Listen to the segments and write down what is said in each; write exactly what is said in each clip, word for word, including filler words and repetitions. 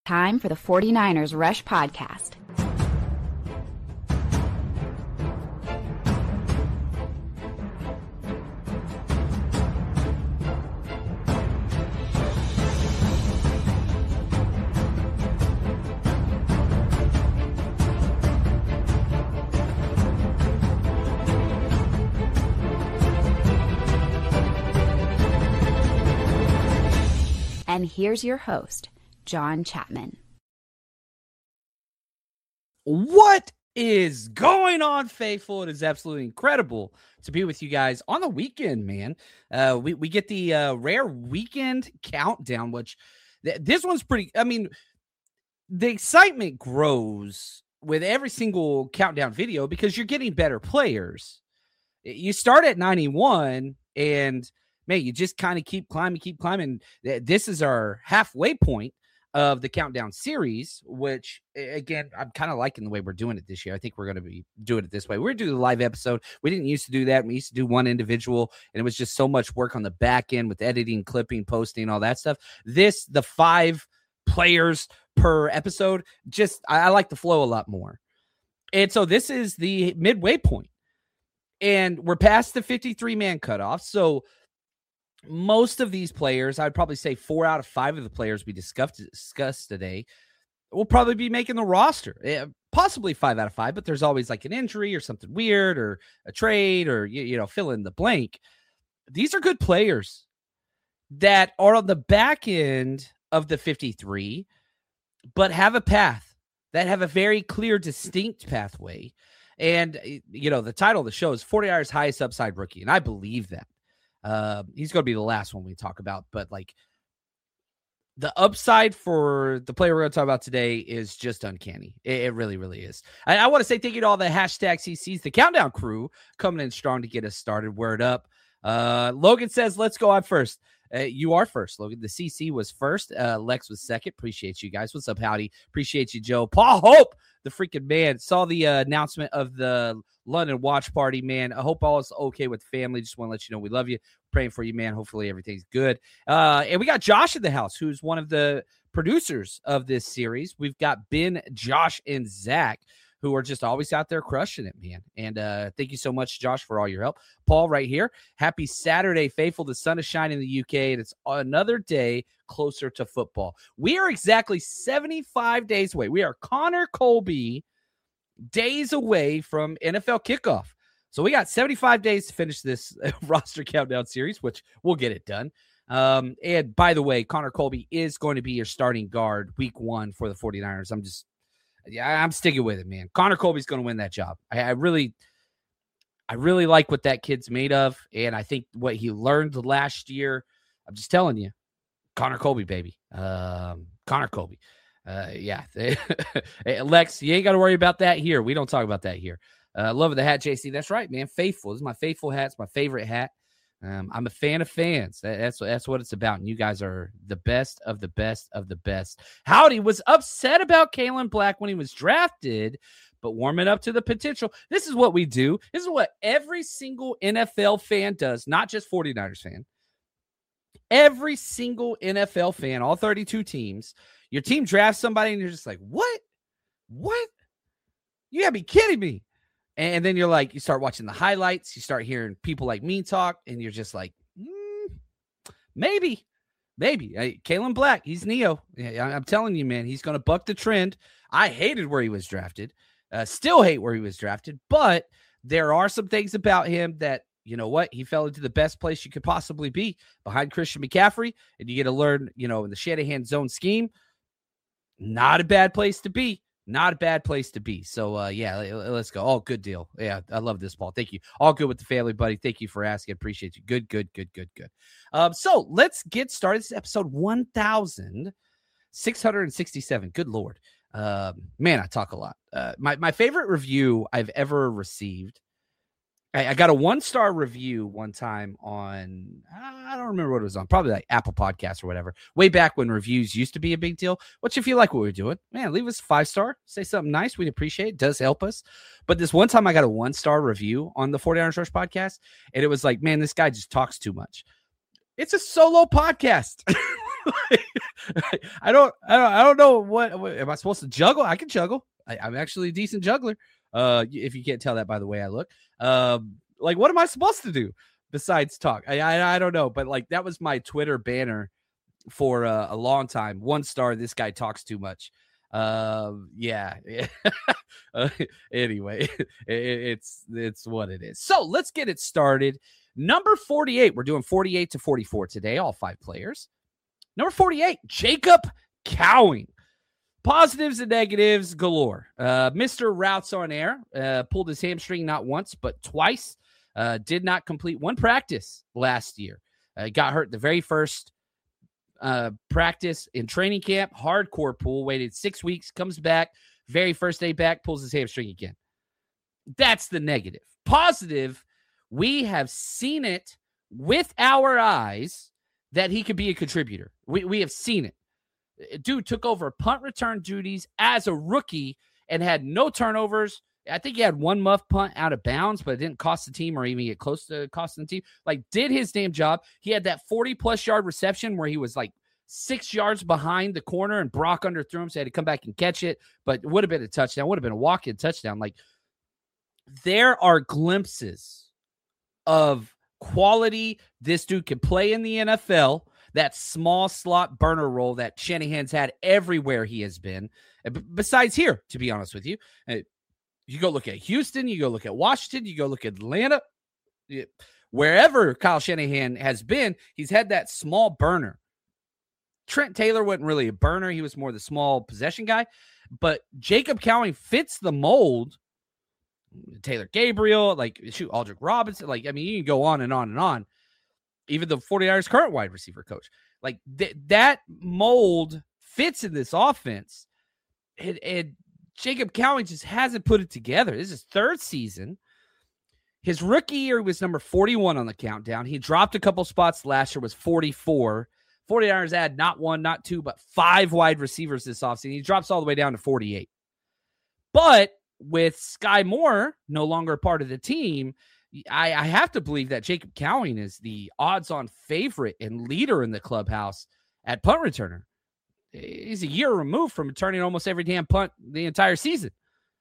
Time for the 49ers Rush Podcast. And here's your host, John Chapman. What is going on, faithful? It is absolutely incredible to be with you guys on the weekend, man. Uh, we, we get the uh, rare weekend countdown, which th- this one's pretty, I mean, the excitement grows with every single countdown video because you're getting better players. You start at ninety-one and man, you just kind of keep climbing, keep climbing. This is our halfway point of the countdown series, which, again, I'm kind of liking the way we're doing it this year. I think we're going to be doing it this way. We're going to do the live episode. We didn't used to do that. We used to do one individual, and it was just so much work on the back end with editing, clipping, posting, all that stuff. This, the five players per episode, just I, I like the flow a lot more. And so this is the midway point, and we're past the fifty-three man cutoff. So most of these players, I'd probably say four out of five of the players we discussed, discussed today will probably be making the roster. Yeah, possibly five out of five, but there's always like an injury or something weird or a trade or, you, you know, fill in the blank. These are good players that are on the back end of the fifty-three, but have a path, that have a very clear, distinct pathway. And, you know, the title of the show is 49ers Highest Upside Rookie, and I believe that. Uh, he's going to be the last one we talk about, but like the upside for the player we're going to talk about today is just uncanny. It, it really, really is. I, I want to say thank you to all the hashtag C Cs, the countdown crew coming in strong to get us started. Word up. Uh, Logan says, let's go on first. Uh, you are first, Logan. The C C was first. Uh, Lex was second. Appreciate you guys. What's up, Howdy? Appreciate you, Joe. Paul Hope, the freaking man, saw the uh, announcement of the London watch party, man. I hope all is okay with the family. Just want to let you know we love you. Praying for you, man. Hopefully everything's good. Uh, and we got Josh in the house, who's one of the producers of this series. We've got Ben, Josh, and Zach, who are just always out there crushing it, man. And uh, thank you so much, Josh, for all your help. Paul right here. Happy Saturday, faithful. The sun is shining in the U K, and it's another day closer to football. We are exactly seventy-five days away. We are Connor Colby days away from N F L kickoff. So we got seventy-five days to finish this roster countdown series, which we'll get it done. Um, and by the way, Connor Colby is going to be your starting guard week one for the 49ers. I'm just, yeah, I'm sticking with it, man. Connor Colby's going to win that job. I, I really, I really like what that kid's made of. And I think what he learned last year, I'm just telling you, Connor Colby, baby. Um, Connor Colby. Uh, yeah. Hey, Lex, you ain't got to worry about that here. We don't talk about that here. Uh, love of the hat, J C. That's right, man. Faithful. This is my faithful hat. It's my favorite hat. Um, I'm a fan of fans. That, that's, that's what it's about. And you guys are the best of the best of the best. Howdy was upset about Kalen Black when he was drafted, but warming up to the potential. This is what we do. This is what every single N F L fan does, not just 49ers fan. Every single N F L fan, all thirty-two teams, your team drafts somebody and you're just like, what? What? You gotta be kidding me. And then you're like, you start watching the highlights, you start hearing people like me talk, and you're just like, mm, maybe, maybe. Hey, Kalen Black, he's Neo. I'm telling you, man, he's going to buck the trend. I hated where he was drafted, uh, still hate where he was drafted, but there are some things about him that, you know what, he fell into the best place you could possibly be behind Christian McCaffrey, and you get to learn, you know, in the Shanahan zone scheme, not a bad place to be. Not a bad place to be. So, uh, yeah, let's go. Oh, good deal. Yeah, I love this, Paul. Thank you. All good with the family, buddy. Thank you for asking. Appreciate you. Good, good, good, good, good. Um, so let's get started. This is episode one thousand six hundred sixty-seven. Good Lord. Um, man, I talk a lot. Uh, my, my favorite review I've ever received, I, I got a one-star review one time on, I don't remember what it was on, probably like Apple Podcasts or whatever, way back when reviews used to be a big deal. Which, if you like what we're doing, man, leave us a five-star, say something nice. We'd appreciate it. It does help us. But this one time I got a one-star review on the 49ers Rush podcast, and it was like, man, this guy just talks too much. It's a solo podcast. I don't, I don't, I don't know what, what am I supposed to juggle? I can juggle. I, I'm actually a decent juggler. Uh, if you can't tell that by the way I look, um, like what am I supposed to do besides talk? I, I, I don't know, but like that was my Twitter banner for uh, a long time. One star. This guy talks too much. Um, yeah. uh, anyway, it, it's it's what it is. So let's get it started. Number forty-eight. We're doing forty-eight to forty-four today. All five players. Number forty-eight. Jacob Cowing. Positives and negatives galore. Uh, Mister Routes on Air uh, pulled his hamstring not once but twice. Uh, did not complete one practice last year. Uh, got hurt the very first uh, practice in training camp. Hardcore pull. Waited six weeks. Comes back. Very first day back. Pulls his hamstring again. That's the negative. Positive. We have seen it with our eyes that he could be a contributor. We we have seen it. Dude took over punt return duties as a rookie and had no turnovers. I think he had one muff punt out of bounds, but it didn't cost the team or even get close to costing the team. Like, did his damn job. He had that forty-plus yard reception where he was like six yards behind the corner and Brock underthrew him, so he had to come back and catch it, but it would have been a touchdown. Would have been a walk-in touchdown. Like, there are glimpses of quality this dude can play in the N F L. That small slot burner role that Shanahan's had everywhere he has been, besides here, to be honest with you. You go look at Houston, you go look at Washington, you go look at Atlanta. Wherever Kyle Shanahan has been, he's had that small burner. Trent Taylor wasn't really a burner. He was more the small possession guy. But Jacob Cowing fits the mold. Taylor Gabriel, like, shoot, Aldrick Robinson. Like, I mean, you can go on and on and on. Even the 49ers current wide receiver coach. Like, th- that mold fits in this offense. And, and Jacob Cowing just hasn't put it together. This is his third season. His rookie year was number forty-one on the countdown. He dropped a couple spots last year, was forty-four. 49ers had not one, not two, but five wide receivers this offseason. He drops all the way down to forty-eight. But with Sky Moore no longer a part of the team, I, I have to believe that Jacob Cowing is the odds-on favorite and leader in the clubhouse at punt returner. He's a year removed from returning almost every damn punt the entire season.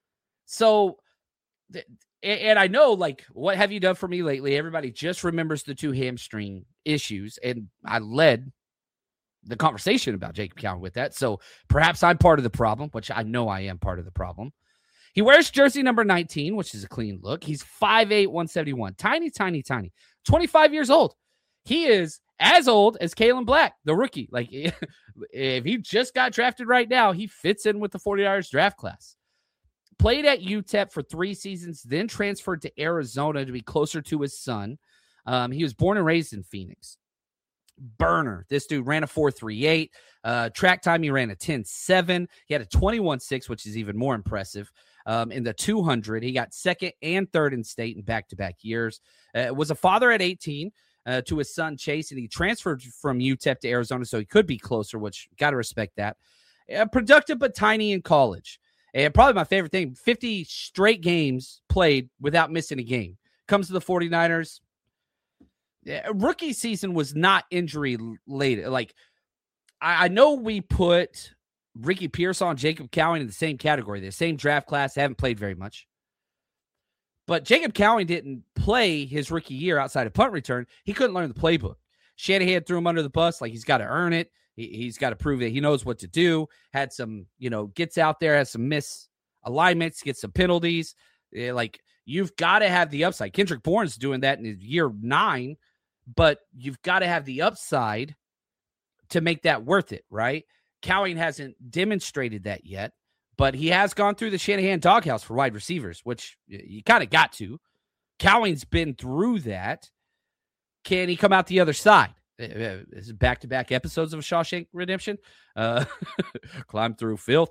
So, and I know, like, what have you done for me lately? Everybody just remembers the two hamstring issues, and I led the conversation about Jacob Cowing with that. So perhaps I'm part of the problem, which I know I am part of the problem. He wears jersey number nineteen, which is a clean look. He's five eight, one seventy-one. Tiny, tiny, tiny. twenty-five years old. He is as old as Kalen Black, the rookie. Like, if he just got drafted right now, he fits in with the 49ers draft class. Played at U T E P for three seasons, then transferred to Arizona to be closer to his son. Um, he was born and raised in Phoenix. Burner. This dude ran a four three eight. Uh, track time, he ran a ten seven. He had a twenty-one six, which is even more impressive. Um, in the two hundred, he got second and third in state in back-to-back years. Uh, was a father at eighteen uh, to his son, Chase, and he transferred from U T E P to Arizona, so he could be closer, which got to respect that. Uh, productive but tiny in college. And probably my favorite thing, fifty straight games played without missing a game. Comes to the 49ers. Yeah, rookie season was not injury-laden. Like, I, I know we put Ricky Pearsall and Jacob Cowing in the same category. The same draft class. They haven't played very much. But Jacob Cowing didn't play his rookie year outside of punt return. He couldn't learn the playbook. Shanahan threw him under the bus. Like, he's got to earn it. He, he's got to prove that he knows what to do. Had some, you know, gets out there, has some misalignments, gets some penalties. Yeah, like, you've got to have the upside. Kendrick Bourne's doing that in his year nine, but you've got to have the upside to make that worth it, right? Cowing hasn't demonstrated that yet, but he has gone through the Shanahan doghouse for wide receivers, which you kind of got to. Cowing's been through that. Can he come out the other side? This is back-to-back episodes of Shawshank Redemption. Uh, climb through filth.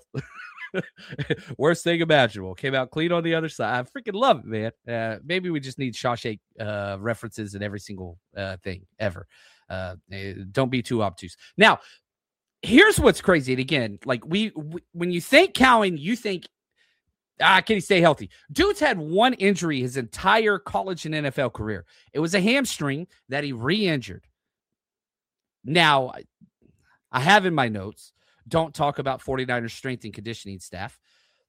Worst thing imaginable. Came out clean on the other side. I freaking love it, man. Uh, maybe we just need Shawshank uh, references in every single uh, thing ever. Uh, don't be too obtuse. Now, here's what's crazy. And again, like we, we when you think Cowing, you think, ah, can he stay healthy? Dude's had one injury his entire college and N F L career. It was a hamstring that he re-injured. Now, I have in my notes, don't talk about 49ers strength and conditioning staff.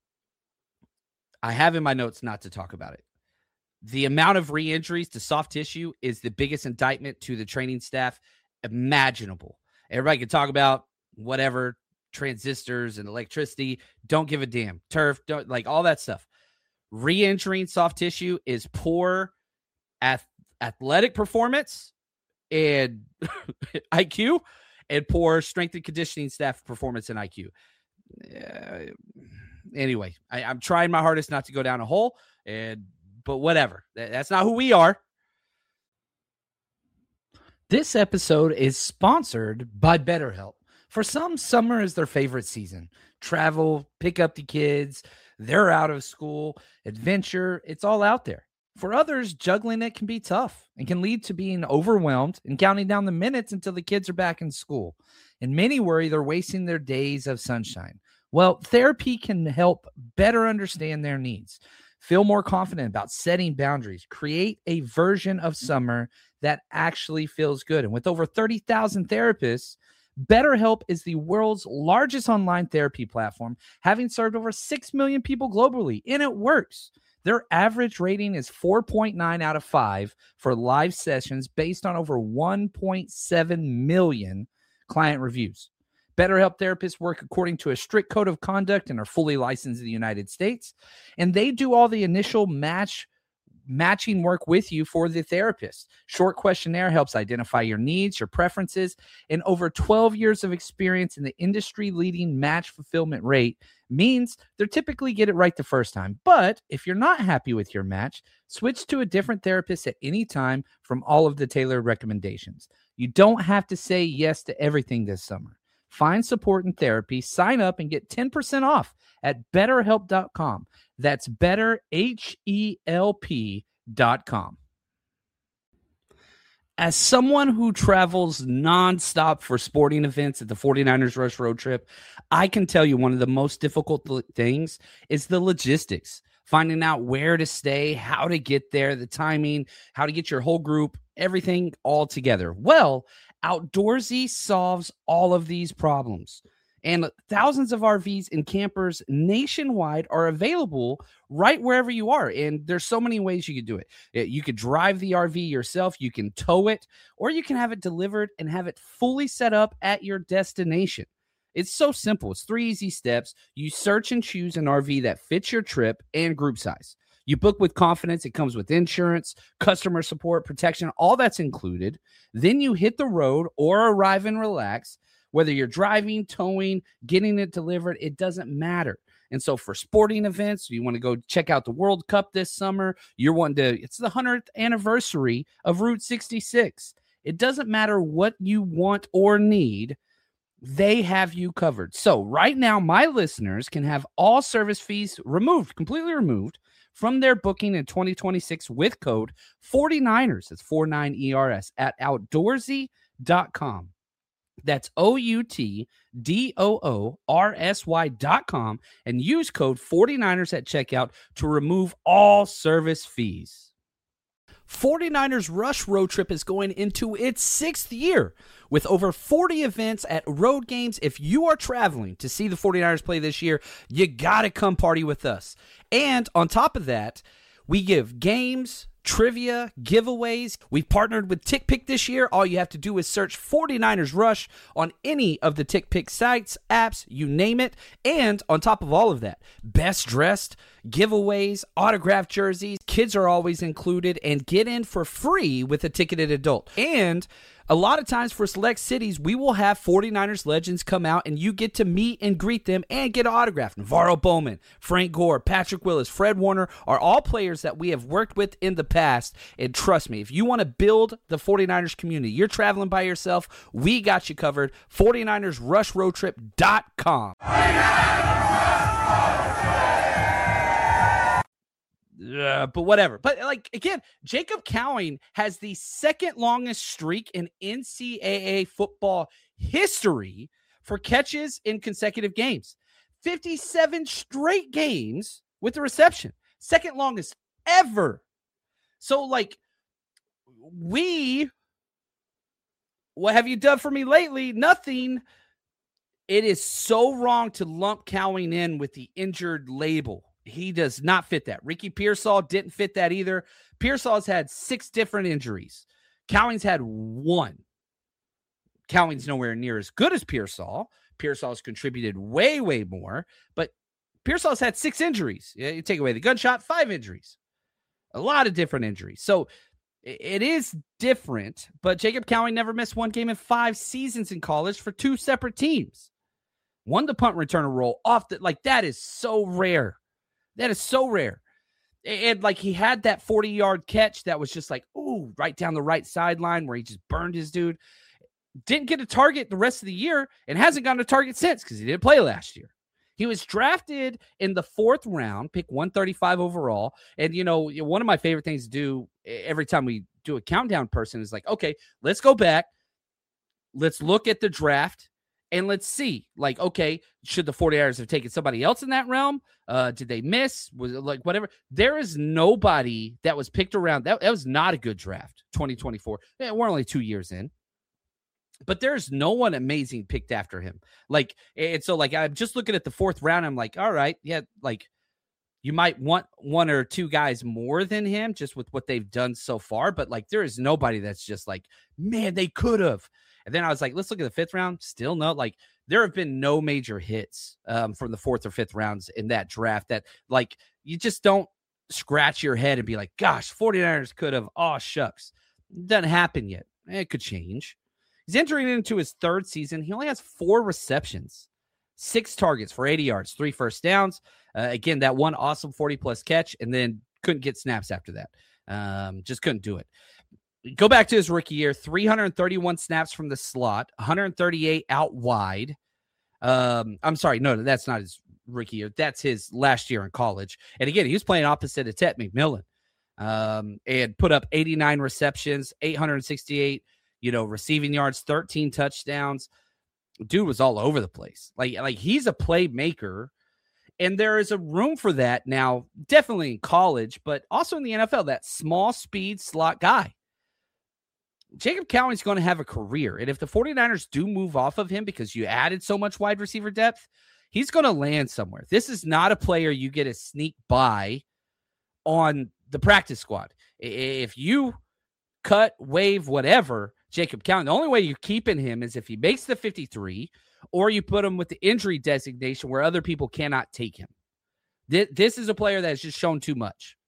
I have in my notes not to talk about it. The amount of re-injuries to soft tissue is the biggest indictment to the training staff imaginable. Everybody can talk about whatever, transistors and electricity. Don't give a damn. Turf, don't, like all that stuff. Re-injuring soft tissue is poor ath- athletic performance and I Q, and poor strength and conditioning staff performance and I Q. Uh, anyway, I, I'm trying my hardest not to go down a hole, and but whatever. That, that's not who we are. This episode is sponsored by BetterHelp. For some, summer is their favorite season. Travel, pick up the kids, they're out of school, adventure, it's all out there. For others, juggling it can be tough and can lead to being overwhelmed and counting down the minutes until the kids are back in school. And many worry they're wasting their days of sunshine. Well, therapy can help better understand their needs, feel more confident about setting boundaries, create a version of summer that actually feels good. And with over thirty thousand therapists, BetterHelp is the world's largest online therapy platform, having served over six million people globally, and it works. Their average rating is four point nine out of five for live sessions based on over one point seven million client reviews. BetterHelp therapists work according to a strict code of conduct and are fully licensed in the United States. And they do all the initial match matching work with you for the therapist. Short questionnaire helps identify your needs, your preferences, and over twelve years of experience in the industry-leading match fulfillment rate means they're typically get it right the first time. But if you're not happy with your match, switch to a different therapist at any time from all of the tailored recommendations. You don't have to say yes to everything this summer. Find support and therapy, sign up, and get ten percent off at better help dot com. That's better, H E L P dot com. As someone who travels nonstop for sporting events at the 49ers Rush Road Trip, I can tell you one of the most difficult things is the logistics. Finding out where to stay, how to get there, the timing, how to get your whole group, everything all together. Well, Outdoorsy solves all of these problems. And thousands of R Vs and campers nationwide are available right wherever you are. And there's so many ways you could do it. You could drive the R V yourself, you can tow it, or you can have it delivered and have it fully set up at your destination. It's so simple. It's three easy steps. You search and choose an R V that fits your trip and group size. You book with confidence. It comes with insurance, customer support, protection, all that's included. Then you hit the road or arrive and relax. Whether you're driving, towing, getting it delivered, it doesn't matter. And so for sporting events, you want to go check out the World Cup this summer. You're wanting to, it's the hundredth anniversary of Route sixty-six. It doesn't matter what you want or need. They have you covered. So right now, my listeners can have all service fees removed, completely removed from their booking in twenty twenty-six with code 49ers. That's forty-nine E R S at outdoorsy dot com. That's O U T D O O R S Y dot com and use code 49ers at checkout to remove all service fees. 49ers Rush Road Trip is going into its sixth year with over forty events at road games. If you are traveling to see the 49ers play this year, you got to come party with us. And on top of that, we give games, trivia, giveaways. We've partnered with TickPick this year. All you have to do is search 49ers Rush on any of the TickPick sites, apps, you name it. And on top of all of that, best dressed, giveaways, autographed jerseys, kids are always included, and get in for free with a ticketed adult. And a lot of times for select cities, we will have 49ers legends come out and you get to meet and greet them and get an autograph. Navarro Bowman, Frank Gore, Patrick Willis, Fred Warner are all players that we have worked with in the past. And trust me, if you want to build the 49ers community, you're traveling by yourself, we got you covered. 49ers Rush Road Trip dot com. Uh, but whatever. But like, again, Jacob Cowing has the second longest streak in N C double A football history for catches in consecutive games. fifty-seven straight games with a reception. Second longest ever. So like, we, what have you done for me lately? Nothing. it is so wrong to lump Cowing in with the injured label. He does not fit that. Ricky Pearsall didn't fit that either. Pearsall's had six different injuries. Cowing's had one. Cowing's nowhere near as good as Pearsall. Pearsall's contributed way, way more, but Pearsall's had six injuries. You take away the gunshot, five injuries. A lot of different injuries. So it is different, but Jacob Cowing never missed one game in five seasons in college for two separate teams. Won the punt returner role off the, like, that is so rare. That is so rare. And like, he had that forty yard catch that was just like, ooh, right down the right sideline where he just burned his dude. Didn't get a target the rest of the year and hasn't gotten a target since because he didn't play last year. He was drafted in the fourth round, pick one thirty-five overall. And, you know, one of my favorite things to do every time we do a countdown person is like, okay, let's go back. Let's look at the draft and let's see, like, okay, should the 49ers have taken somebody else in that realm? Uh, did they miss? Was it like whatever? There is nobody that was picked around. That, that was not a good draft, twenty twenty-four. Yeah, we're only two years in. But there's no one amazing picked after him. Like, and so like, I'm just looking at the fourth round. I'm like, all right, yeah, like you might want one or two guys more than him just with what they've done so far. But like, there is nobody that's just like, man, they could have. And then I was like, let's look at the fifth round. Still no, like there have been no major hits um, from the fourth or fifth rounds in that draft that like, you just don't scratch your head and be like, gosh, 49ers could have, oh shucks. Doesn't happen yet. It could change. He's entering into his third season. He only has four receptions, six targets for eighty yards, three first downs. Uh, again, that one awesome forty-plus catch, and then couldn't get snaps after that. Um, just couldn't do it. Go back to his rookie year, three hundred thirty-one snaps from the slot, one hundred thirty-eight out wide. Um, I'm sorry, no, that's not his rookie year. That's his last year in college. And again, he was playing opposite of Ted McMillan um, and put up eighty-nine receptions, eight hundred sixty-eight you know, receiving yards, thirteen touchdowns. Dude was all over the place. Like, like he's a playmaker, and there is a room for that now, definitely in college, but also in the N F L, that small speed slot guy. Jacob Cowing's going to have a career, and if the 49ers do move off of him because you added so much wide receiver depth, he's going to land somewhere. This is not a player you get a sneak by on the practice squad. If you cut, waive, whatever, Jacob Cowing, the only way you're keeping him is if he makes the fifty-three or you put him with the injury designation where other people cannot take him. This, this is a player that has just shown too much.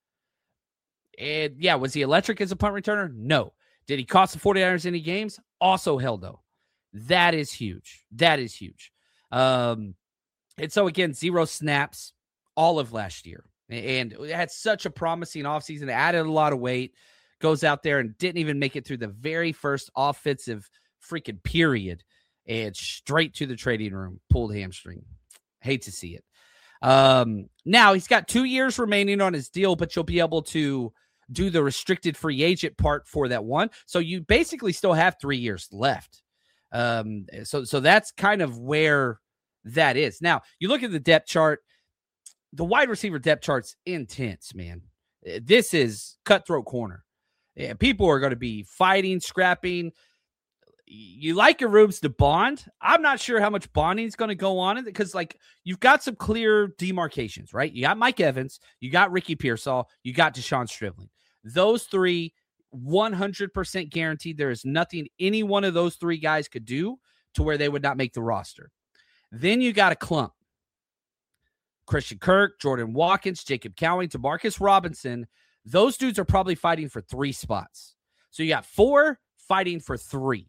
And yeah, was he electric as a punt returner? No. Did he cost the 49ers any games? Also hell no. That is huge. That is huge. Um, and so again, zero snaps all of last year. And it had such a promising offseason. It added a lot of weight. Goes out there and didn't even make it through the very first offensive freaking period and straight to the trading room, pulled hamstring. Hate to see it. Um, now he's got two years remaining on his deal, but you'll be able to do the restricted free agent part for that one. So you basically still have three years left. Um, so, so that's kind of where that is. Now you look at the depth chart, the wide receiver depth chart's intense, man. This is cutthroat corner. Yeah, people are going to be fighting, scrapping. You like your rooms to bond. I'm not sure how much bonding is going to go on because, like, you've got some clear demarcations, right? You got Mike Evans, you got Ricky Pearsall, you got Deshaun Stribling. Those three, one hundred percent guaranteed. There is nothing any one of those three guys could do to where they would not make the roster. Then you got a clump. Christian Kirk, Jordan Watkins, Jacob Cowing, Demarcus Robinson. Those dudes are probably fighting for three spots. So you got four fighting for three.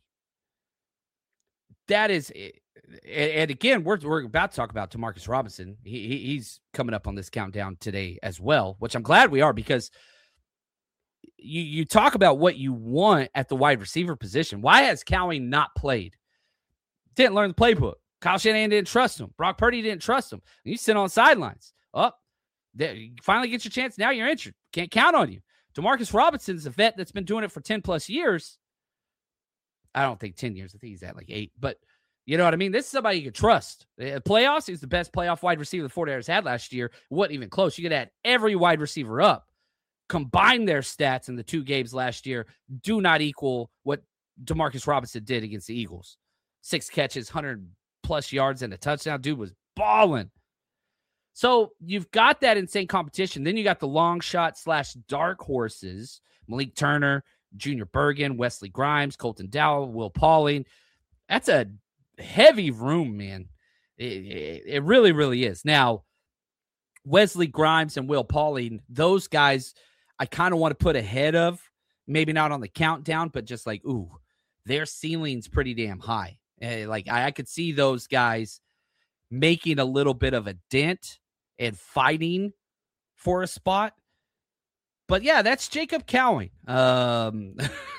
That is, and again, we're we're about to talk about Demarcus Robinson. He, he he's coming up on this countdown today as well, which I'm glad we are because you you talk about what you want at the wide receiver position. Why has Cowing not played? Didn't learn the playbook. Kyle Shanahan didn't trust him. Brock Purdy didn't trust him. You sit on the sidelines. Oh, you finally get your chance. Now you're injured. Can't count on you. Demarcus Robinson is a vet that's been doing it for ten plus years. I don't think ten years. I think he's at like eight. But you know what I mean? This is somebody you can trust. The playoffs, he's the best playoff wide receiver the 49ers had last year. It wasn't even close. You could add every wide receiver up. Combine their stats in the two games last year do not equal what Demarcus Robinson did against the Eagles. Six catches, one hundred plus yards and a touchdown. Dude was balling. So you've got that insane competition. Then you got the long shot slash dark horses, Malik Turner, Junior Bergen, Wesley Grimes, Colton Dowell, Will Pauling. That's a heavy room, man. It, it, it really, really is. Now, Wesley Grimes and Will Pauling, those guys I kind of want to put ahead of, maybe not on the countdown, but just like, ooh, their ceiling's pretty damn high. Uh, like I, I could see those guys making a little bit of a dent and fighting for a spot. But yeah, that's Jacob Cowing. Um,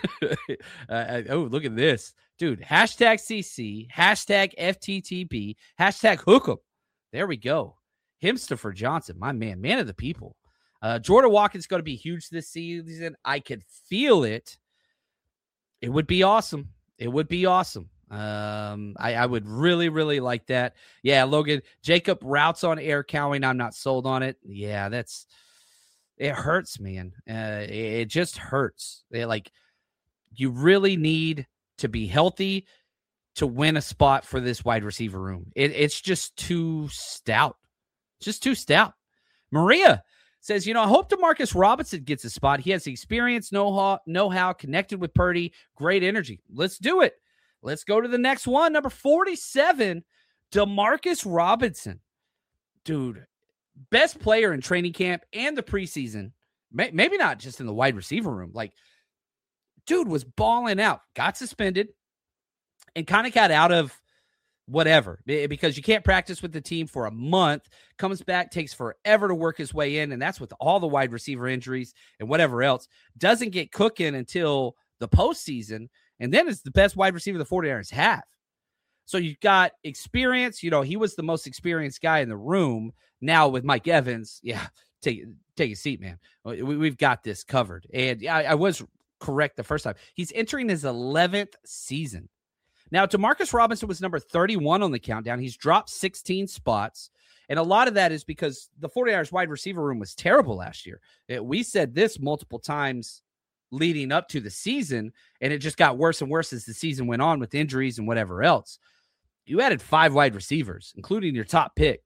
uh, oh, look at this. Dude, hashtag C C, hashtag F T T B, hashtag Hook'em. There we go. Himstopher Johnson, my man, man of the people. Uh, Jordan Watkins is going to be huge this season. I could feel it. It would be awesome. It would be awesome. Um, I, I would really, really like that. Yeah, Logan, Jacob routes on air Cowing. I'm not sold on it. Yeah, that's, it hurts, man. Uh, it, it just hurts. It, like, you really need to be healthy to win a spot for this wide receiver room. It, it's just too stout. Just too stout. Maria says, you know, I hope DeMarcus Robinson gets a spot. He has the experience, know-how, know-how, connected with Purdy, great energy. Let's do it. Let's go to the next one. Number forty-seven, DeMarcus Robinson. Dude, best player in training camp and the preseason. May, maybe not just in the wide receiver room. Like, dude was balling out. Got suspended and kind of got out of whatever, because you can't practice with the team for a month, comes back, takes forever to work his way in, and that's with all the wide receiver injuries and whatever else. Doesn't get cooking until the postseason, and then it's the best wide receiver the 49ers have. So you've got experience. You know, he was the most experienced guy in the room. Now with Mike Evans, yeah, take, take a seat, man. We, we've got this covered. And I, I was correct the first time. He's entering his eleventh season. Now, DeMarcus Robinson was number thirty-one on the countdown. He's dropped sixteen spots. And a lot of that is because the 49ers wide receiver room was terrible last year. It, we said this multiple times leading up to the season, and it just got worse and worse as the season went on with injuries and whatever else. You added five wide receivers, including your top pick.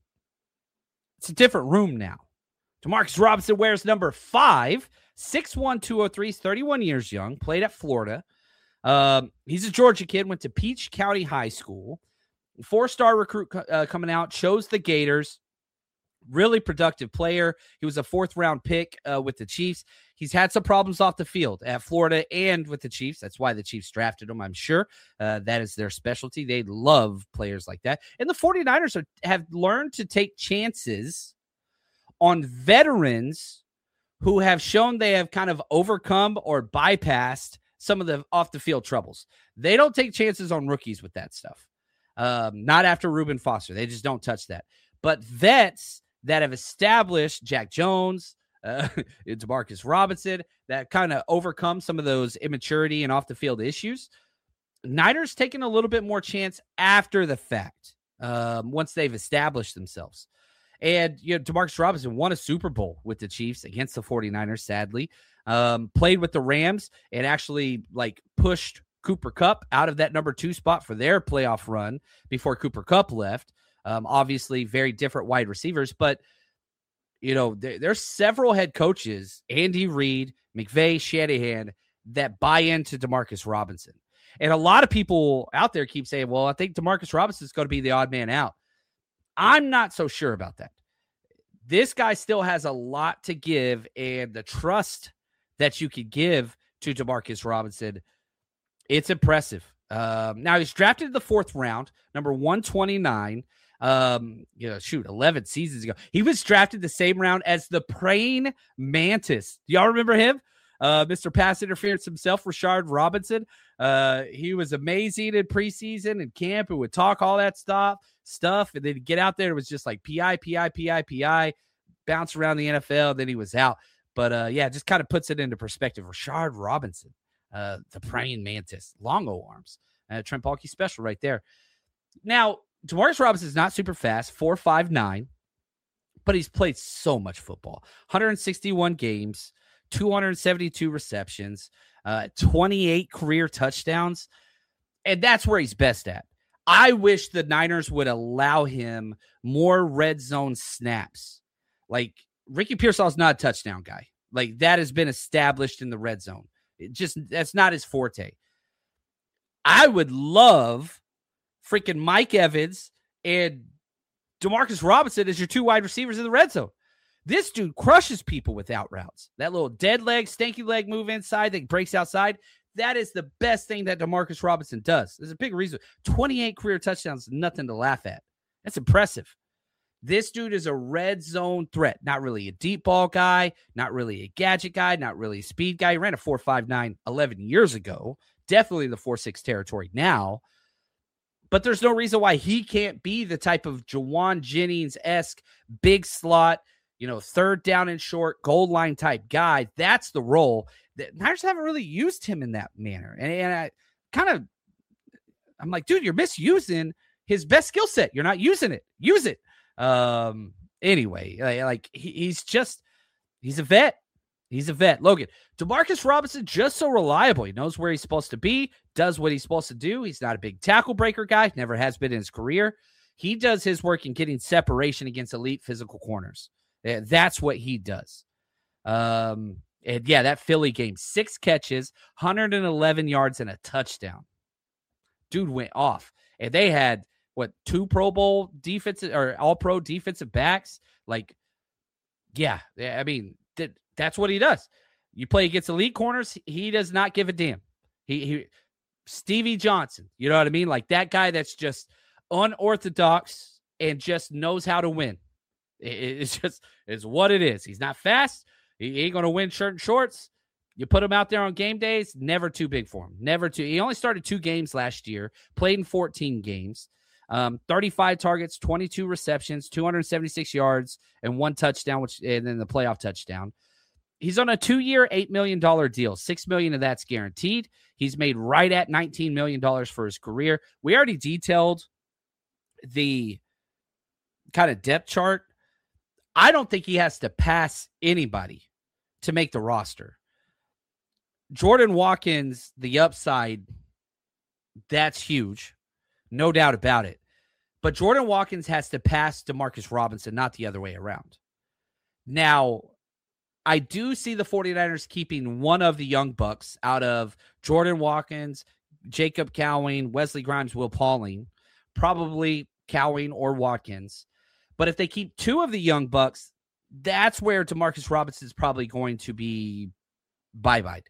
It's a different room now. DeMarcus Robinson wears number five, six one, two oh three, thirty-one years young, played at Florida. Um, he's a Georgia kid, went to Peach County High School. Four-star recruit uh, coming out, chose the Gators. Really productive player. He was a fourth-round pick uh, with the Chiefs. He's had some problems off the field at Florida and with the Chiefs. That's why the Chiefs drafted him, I'm sure. Uh, that is their specialty. They love players like that. And the 49ers are, have learned to take chances on veterans who have shown they have kind of overcome or bypassed some of the off-the-field troubles. They don't take chances on rookies with that stuff. Um, not after Reuben Foster. They just don't touch that. But vets that have established, Jack Jones, uh, DeMarcus Robinson, that kind of overcome some of those immaturity and off-the-field issues, Niners taking a little bit more chance after the fact, um, once they've established themselves. And, you know, DeMarcus Robinson won a Super Bowl with the Chiefs against the 49ers, sadly. Um, played with the Rams and actually, like, pushed Cooper Kupp out of that number two spot for their playoff run before Cooper Kupp left. Um, obviously, very different wide receivers, but, you know, there, there's several head coaches, Andy Reid, McVay, Shanahan, that buy into DeMarcus Robinson. And a lot of people out there keep saying, well, I think DeMarcus Robinson is going to be the odd man out. I'm not so sure about that. This guy still has a lot to give, and the trust that you could give to DeMarcus Robinson, it's impressive. Um, now, he's drafted in the fourth round, number one twenty-nine. Um, you know, shoot, eleven seasons ago. He was drafted the same round as the praying mantis. Do y'all remember him? Uh, Mister Pass Interference himself, Rashard Robinson. Uh, he was amazing in preseason and camp and would talk all that stuff, stuff. And then get out there. It was just like P I, P I, P I, P I, bounce around the N F L. Then he was out. But uh, yeah, just kind of puts it into perspective. Rashard Robinson, uh, the praying mantis, long O arms. Uh, Trent Baalke special right there. Now, DeMarcus Robinson is not super fast, four five nine, but he's played so much football. one hundred sixty-one games, two hundred seventy-two receptions, uh, twenty-eight career touchdowns, and that's where he's best at. I wish the Niners would allow him more red zone snaps. Like, Ricky Pearsall's not a touchdown guy. Like, that has been established in the red zone. It just, that's not his forte. I would love freaking Mike Evans and Demarcus Robinson as your two wide receivers in the red zone. This dude crushes people with out routes. That little dead leg, stanky leg move inside that breaks outside. That is the best thing that Demarcus Robinson does. There's a big reason. twenty-eight career touchdowns, nothing to laugh at. That's impressive. This dude is a red zone threat. Not really a deep ball guy, not really a gadget guy, not really a speed guy. He ran a four five nine eleven years ago. Definitely the four six territory now. But there's no reason why he can't be the type of Jawan Jennings-esque big slot, you know, third down and short, goal line type guy. That's the role. The Niners haven't really used him in that manner. And, and I kind of, I'm like, dude, you're misusing his best skill set. You're not using it. Use it. Um, anyway, like he, he's just, he's a vet. He's a vet. Logan, Demarcus Robinson, just so reliable. He knows where he's supposed to be, does what he's supposed to do. He's not a big tackle breaker guy, never has been in his career. He does his work in getting separation against elite physical corners. That's what he does. Um, and yeah, that Philly game, six catches, one hundred eleven yards, and a touchdown. Dude went off. And they had, what, two Pro Bowl defensive or all-pro defensive backs? Like, yeah, I mean, th- that's what he does. You play against elite corners, he does not give a damn. He, he Stevie Johnson, you know what I mean? Like that guy that's just unorthodox and just knows how to win. It, it's just, it's what it is. He's not fast. He ain't going to win shirt and shorts. You put him out there on game days, never too big for him. Never too. He only started two games last year, played in fourteen games, um, thirty-five targets, twenty-two receptions, two hundred seventy-six yards, and one touchdown, which and then the playoff touchdown. He's on a two-year, eight million dollars deal. six million dollars of that's guaranteed. He's made right at nineteen million dollars for his career. We already detailed the kind of depth chart. I don't think he has to pass anybody to make the roster. Jordan Watkins, the upside, that's huge. No doubt about it. But Jordan Watkins has to pass Demarcus Robinson, not the other way around. Now, I do see the 49ers keeping one of the young bucks out of Jordan Watkins, Jacob Cowing, Wesley Grimes, Will Pauling, probably Cowing or Watkins. But if they keep two of the young bucks, that's where Demarcus Robinson is probably going to be bye-bye.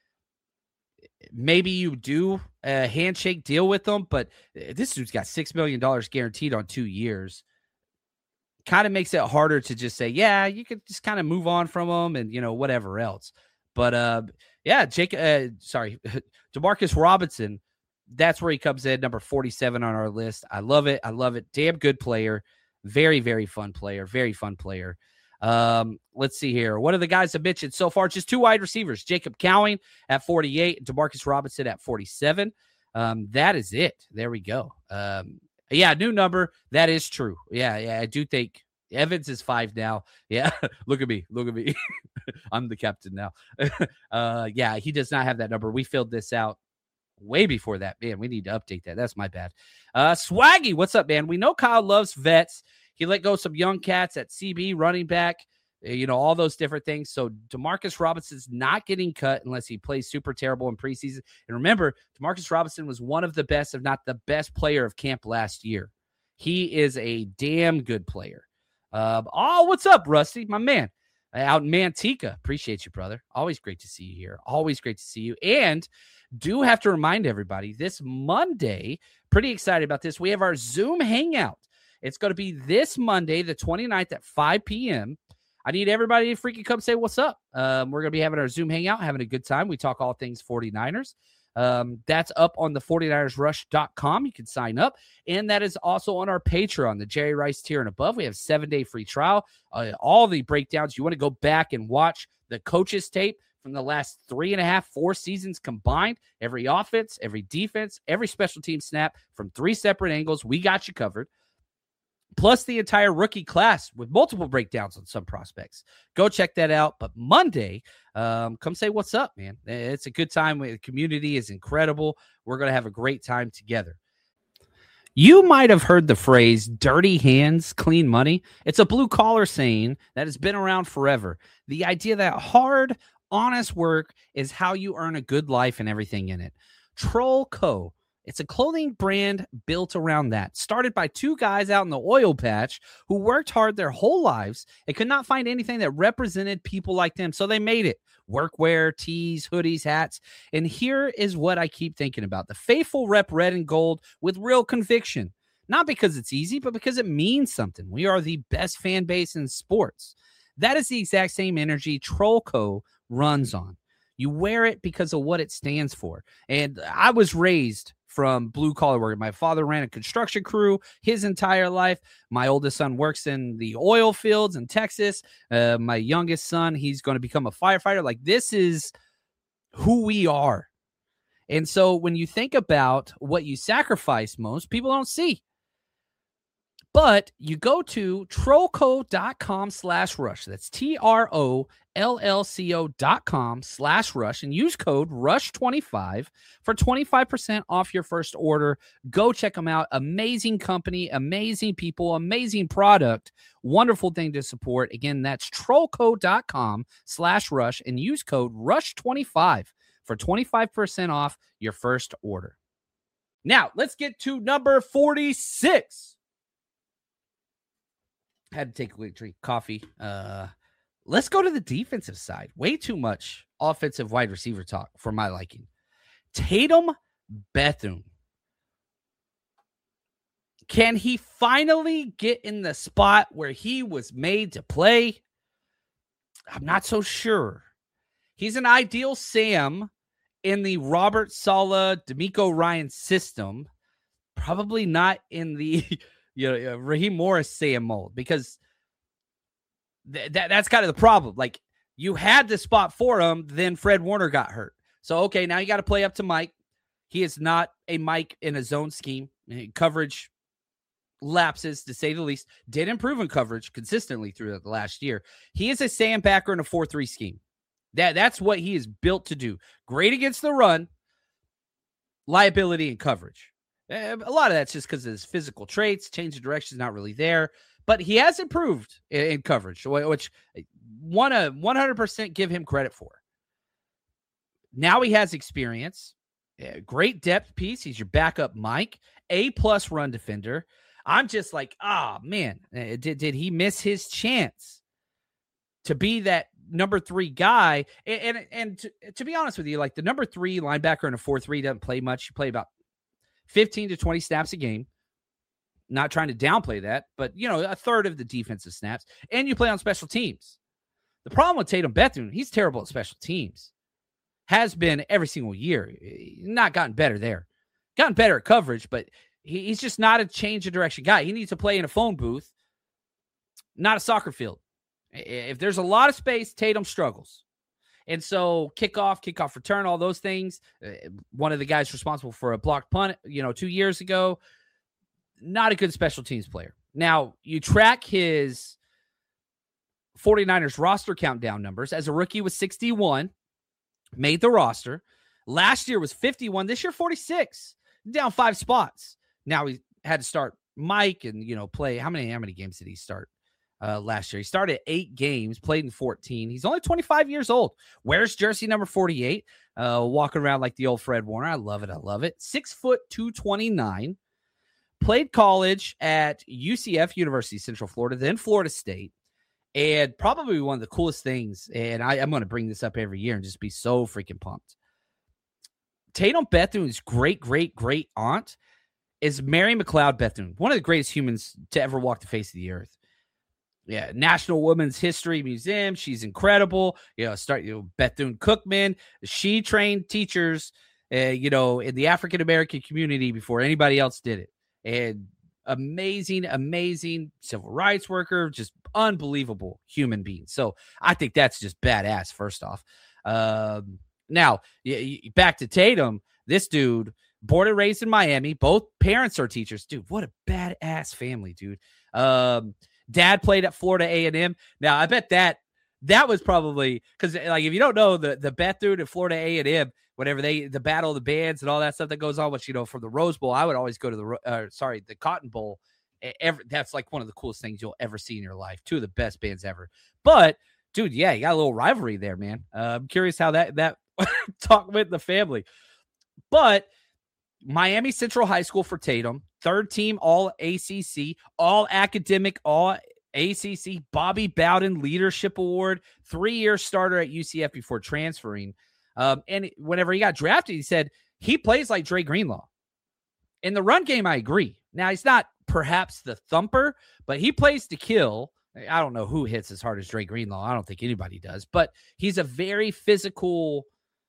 Maybe you do a handshake deal with them, but this dude's got six million dollars guaranteed on two years. Kind of makes it harder to just say, yeah, you could just kind of move on from them and, you know, whatever else. But, uh, yeah, Jake, uh, sorry, Demarcus Robinson, that's where he comes in, number forty-seven on our list. I love it. I love it. Damn good player. Very, very fun player. Very fun player. Um, let's see here. What are the guys I mentioned so far? Just two wide receivers, Jacob Cowing at forty-eight, Demarcus Robinson at forty-seven. Um, that is it. There we go. Um, yeah, new number. That is true. Yeah, yeah, I do think Evans is five now. Yeah, look at me. Look at me. I'm the captain now. uh, yeah, he does not have that number. We filled this out way before that. Man, we need to update that. That's my bad. Uh, Swaggy, what's up, man? We know Kyle loves vets. He let go some young cats at C B, running back, you know, all those different things. So Demarcus Robinson's not getting cut unless he plays super terrible in preseason. And remember, Demarcus Robinson was one of the best, if not the best player of camp last year. He is a damn good player. Uh, oh, what's up, Rusty? My man out in Manteca. Appreciate you, brother. Always great to see you here. Always great to see you. And do have to remind everybody, this Monday, pretty excited about this. We have our Zoom Hangout. It's going to be this Monday, the twenty-ninth at five p.m. I need everybody to freaking come say what's up. Um, we're going to be having our Zoom Hangout, having a good time. We talk all things 49ers. Um, that's up on the forty niners rush dot com. You can sign up. And that is also on our Patreon, the Jerry Rice tier and above. We have seven-day free trial. Uh, all the breakdowns. You want to go back and watch the coaches tape from the last three and a half, four seasons combined. Every offense, every defense, every special team snap from three separate angles. We got you covered. Plus the entire rookie class with multiple breakdowns on some prospects. Go check that out. But Monday, um, come say what's up, man. It's a good time. The community is incredible. We're going to have a great time together. You might have heard the phrase dirty hands, clean money. It's a blue collar saying that has been around forever. The idea that hard, honest work is how you earn a good life and everything in it. Troll Co. It's a clothing brand built around that. Started by two guys out in the oil patch who worked hard their whole lives and could not find anything that represented people like them. So they made it. Workwear, tees, hoodies, hats. And here is what I keep thinking about. The faithful rep red and gold with real conviction. Not because it's easy, but because it means something. We are the best fan base in sports. That is the exact same energy Troll Co. runs on. You wear it because of what it stands for. And I was raised from blue collar work. My father ran a construction crew his entire life. My oldest son works in the oil fields in Texas. Uh, my youngest son, he's going to become a firefighter. Like, this is who we are. And so when you think about what you sacrifice most, people don't see. But you go to trollco.com slash rush. That's T R O L L C O dot com slash rush and use code rush twenty-five for twenty-five percent off your first order. Go check them out. Amazing company, amazing people, amazing product. Wonderful thing to support. Again, that's trollco.com slash rush and use code rush twenty-five for twenty-five percent off your first order. Now, let's get to number forty-six. Had to take a quick drink coffee. Uh, let's go to the defensive side. Way too much offensive wide receiver talk for my liking. Tatum Bethune. Can he finally get in the spot where he was made to play? I'm not so sure. He's an ideal Sam in the Robert Saleh, D'Amico Ryan system. Probably not in the you know, Raheem Morris Sam mold, because th- that that's kind of the problem. Like, you had the spot for him, then Fred Warner got hurt. So, okay, now you got to play up to Mike. He is not a Mike in a zone scheme. Coverage lapses, to say the least. Did improve in coverage consistently through the last year. He is a Sam backer in a four three scheme. That That's what he is built to do. Great against the run, liability, and coverage. A lot of that's just because of his physical traits. Change of direction is not really there, but he has improved in, in coverage, which want to one hundred percent give him credit for. Now he has experience, great depth piece. He's your backup Mike, A plus run defender. I'm just like, ah, oh, man, did, did he miss his chance to be that number three guy? And, and, and to, to be honest with you, like, the number three linebacker in a four three doesn't play much. You play about fifteen to twenty snaps a game. Not trying to downplay that, but, you know, a third of the defensive snaps. And you play on special teams. The problem with Tatum Bethune, he's terrible at special teams. Has been every single year. Not gotten better there. Gotten better at coverage, but he, he's just not a change of direction guy. He needs to play in a phone booth, not a soccer field. If there's a lot of space, Tatum struggles. And so kickoff, kickoff return, all those things. Uh, one of the guys responsible for a blocked punt, you know, two years ago, not a good special teams player. Now, you track his 49ers roster countdown numbers. As a rookie was sixty-one, made the roster. Last year was fifty-one. This year, forty-six, down five spots. Now he had to start Mike and, you know, play. How many, how many games did he start? Uh, last year, he started eight games, played in fourteen. He's only twenty-five years old. Wears jersey number forty-eight, uh, walking around like the old Fred Warner. I love it. I love it. Six foot two twenty-nine. Played college at U C F, University of Central Florida, then Florida State. And probably one of the coolest things, and I, I'm going to bring this up every year and just be so freaking pumped. Tatum Bethune's great, great, great aunt is Mary McLeod Bethune, one of the greatest humans to ever walk the face of the earth. Yeah, National Women's History Museum. She's incredible. You know, start you know Bethune Cookman. She trained teachers, uh, you know, in the African American community before anybody else did it. And amazing, amazing civil rights worker, just unbelievable human being. So I think that's just badass. First off, um, now back to Tatum. This dude, born and raised in Miami. Both parents are teachers. Dude, what a badass family, dude. Um, Dad played at Florida A and M. Now, I bet that that was probably because, like, if you don't know, the the Bethune and Florida A and M, whenever they the battle of the bands and all that stuff that goes on, which, you know, from the Rose Bowl, I would always go to the uh, sorry the Cotton Bowl. Every, that's like one of the coolest things you'll ever see in your life. Two of the best bands ever. But dude, yeah, you got a little rivalry there, man. Uh, I'm curious how that that talk with the family. But Miami Central High School for Tatum, third team All A C C, All Academic, All A C C, Bobby Bowden Leadership Award, three-year starter at U C F before transferring. Um, and whenever he got drafted, he said he plays like Dre Greenlaw. In the run game, I agree. Now, he's not perhaps the thumper, but he plays to kill. I don't know who hits as hard as Dre Greenlaw. I don't think anybody does, but he's a very physical,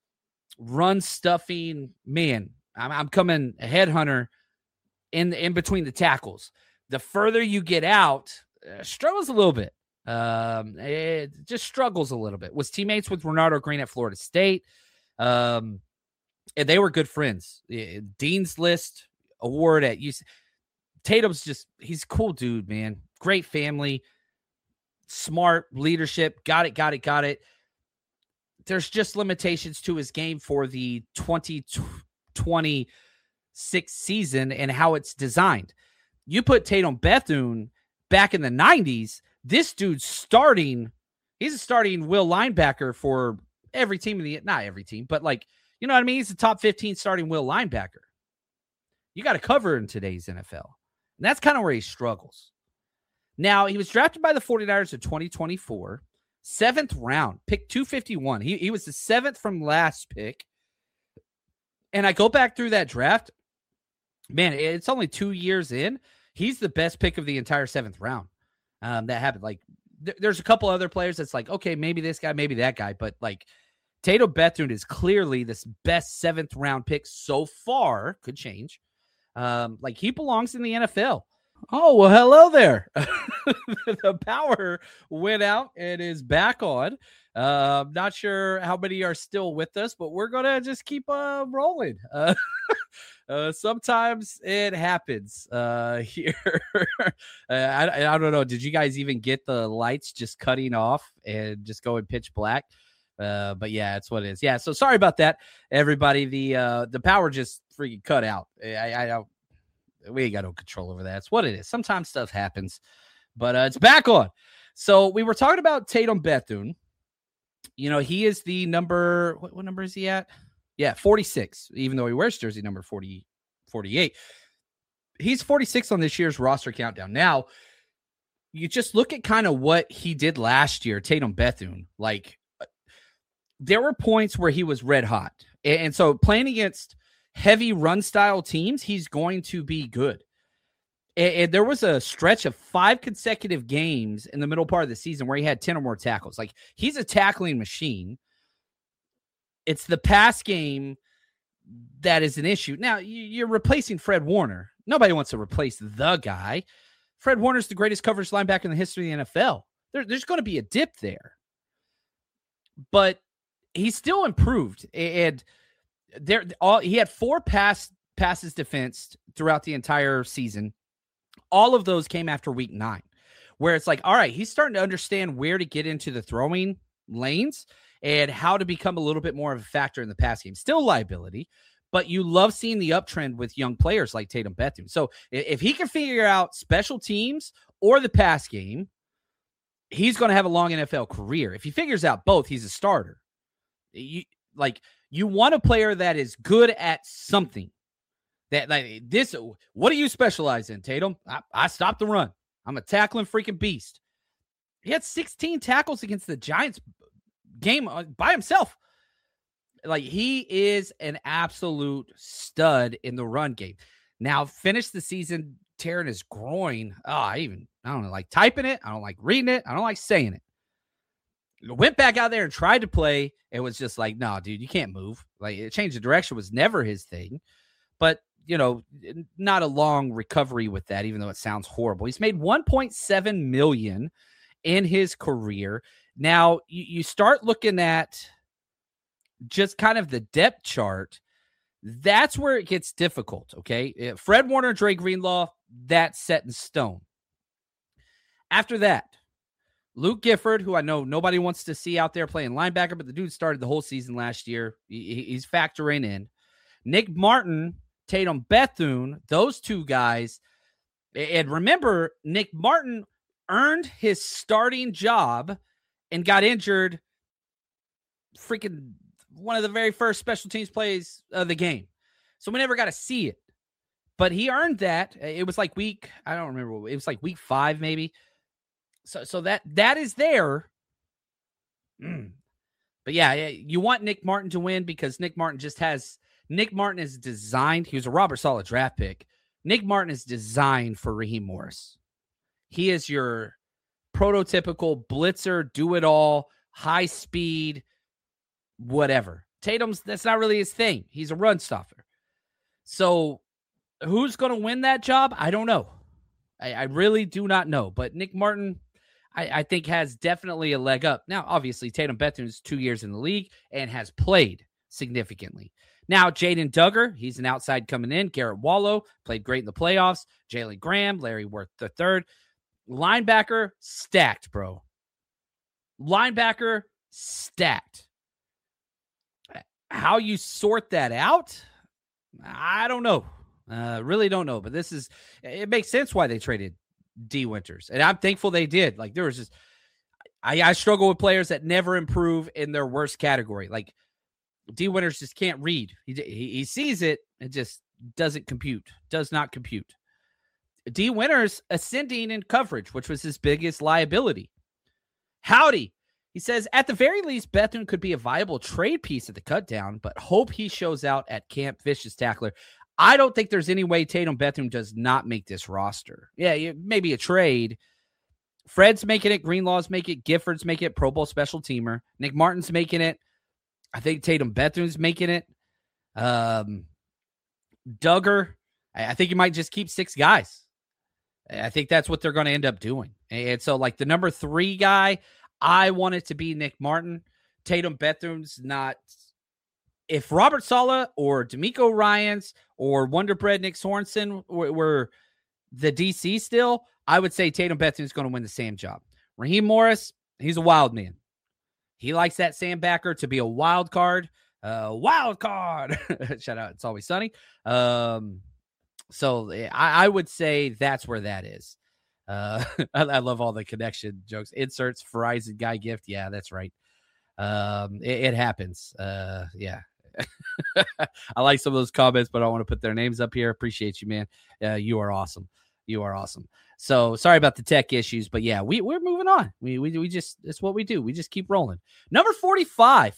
run-stuffing man. I'm, I'm coming a headhunter in, in between the tackles. The further you get out, uh, struggles a little bit. Um, it just struggles a little bit. Was teammates with Renardo Green at Florida State. Um, and they were good friends. Dean's List Award at U C. Tatum's just, he's a cool dude, man. Great family, smart leadership. Got it, got it, got it. There's just limitations to his game for the twenty twenty-six season and how it's designed. You put Tatum Bethune back in the nineties, this dude's starting, he's a starting will linebacker for every team in the, not every team, but like, you know what I mean? He's a top fifteen starting will linebacker. You got to cover in today's N F L. And that's kind of where he struggles. Now, he was drafted by the 49ers in twenty twenty-four, seventh round, pick two fifty-one. He, he was the seventh from last pick. And I go back through that draft. Man, it's only two years in. He's the best pick of the entire seventh round. Um, that happened. Like, th- there's a couple other players that's like, okay, maybe this guy, maybe that guy. But, like, Tatum Bethune is clearly this best seventh round pick so far. Could change. Um, like, he belongs in the N F L. Oh, well, hello there. The power went out and is back on. Uh, I'm not sure how many are still with us, but we're going to just keep uh, rolling. Uh, uh, sometimes it happens uh, here. uh, I, I don't know. Did you guys even get the lights just cutting off and just going pitch black? Uh, but yeah, that's what it is. Yeah. So sorry about that, everybody. The, uh, the power just freaking cut out. I, I don't, we ain't got no control over that. It's what it is. Sometimes stuff happens, but uh, it's back on. So we were talking about Tatum Bethune. You know, he is the number, what, what number is he at? Yeah, forty-six, even though he wears jersey number forty, forty-eight. He's forty-six on this year's roster countdown. Now, you just look at kind of what he did last year, Tatum Bethune. Like, there were points where he was red hot. And so playing against heavy run style teams, he's going to be good. And, and there was a stretch of five consecutive games in the middle part of the season where he had ten or more tackles. Like, he's a tackling machine. It's the pass game that is an issue. Now, you're replacing Fred Warner. Nobody wants to replace the guy. Fred Warner's the greatest coverage linebacker in the history of the N F L. There, there's going to be a dip there. But he's still improved. And there, all he had four pass passes defensed throughout the entire season. All of those came after week nine, where it's like, all right, he's starting to understand where to get into the throwing lanes and how to become a little bit more of a factor in the pass game. Still liability, but you love seeing the uptrend with young players like Tatum Bethune. So if he can figure out special teams or the pass game, he's going to have a long N F L career. If he figures out both, he's a starter. You like you want a player that is good at something. That like this. What do you specialize in, Tatum? I, I stopped the run. I'm a tackling freaking beast. He had sixteen tackles against the Giants game by himself. Like, he is an absolute stud in the run game. Now, finished the season tearing his groin. Oh, I even I don't like typing it. I don't like reading it. I don't like saying it. Went back out there and tried to play. It was just like, no, nah, dude, you can't move. Like, it changed the direction was never his thing. But, you know, not a long recovery with that, even though it sounds horrible. He's made one point seven million dollars in his career. Now, you, you start looking at just kind of the depth chart. That's where it gets difficult, okay? Fred Warner, Dre Greenlaw, that's set in stone. After that, Luke Gifford, who I know nobody wants to see out there playing linebacker, but the dude started the whole season last year. He, he's factoring in. Nick Martin, Tatum Bethune, those two guys. And remember, Nick Martin earned his starting job and got injured freaking one of the very first special teams plays of the game. So we never got to see it. But he earned that. It was like week, I don't remember. It was like week five, maybe. So so that that is there. Mm. But yeah, you want Nick Martin to win because Nick Martin just has, Nick Martin is designed, he was a Robert Saleh draft pick. Nick Martin is designed for Raheem Morris. He is your prototypical blitzer, do-it-all, high speed, whatever. Tatum's, that's not really his thing. He's a run stopper. So who's going to win that job? I don't know. I, I really do not know. But Nick Martin, I, I think, has definitely a leg up. Now, obviously, Tatum Bethune is two years in the league and has played significantly. Now, Jaden Duggar, he's an outside coming in. Garrett Wallow played great in the playoffs. Jalen Graham, Larry Worth the third. Linebacker, stacked, bro. Linebacker, stacked. How you sort that out, I don't know. Uh, really don't know. But this is, it makes sense why they traded D Winters. And I'm thankful they did. Like, there was just, I, I struggle with players that never improve in their worst category. Like, D Winters just can't read. He, he he sees it and just doesn't compute. Does not compute. D Winters ascending in coverage, which was his biggest liability. Howdy. He says, at the very least, Bethune could be a viable trade piece at the cut down, but hope he shows out at camp. Vicious tackler. I don't think there's any way Tatum Bethune does not make this roster. Yeah, maybe a trade. Fred's making it. Greenlaw's making it. Gifford's making it. Pro Bowl special teamer. Nick Martin's making it. I think Tatum Bethune's making it. Um, Duggar, I, I think you might just keep six guys. I think that's what they're going to end up doing. And so, like, the number three guy, I want it to be Nick Martin. Tatum Bethune's not. If Robert Saleh or D'Amico Ryans or Wonder Bread Nick Sorensen were, were the D C still, I would say Tatum Bethune's going to win the same job. Raheem Morris, he's a wild man. He likes that Sam Backer to be a wild card. Uh, wild card. Shout out. It's Always Sunny. Um, so I, I would say that's where that is. Uh, I, I love all the connection jokes. Inserts, Verizon guy gift. Yeah, that's right. Um, it, it happens. Uh, yeah. I like some of those comments, but I don't want to put their names up here. Appreciate you, man. Uh, you are awesome. You are awesome. So sorry about the tech issues, but yeah, we, we're moving on. We, we, we just, it's what we do. We just keep rolling. Number forty-five,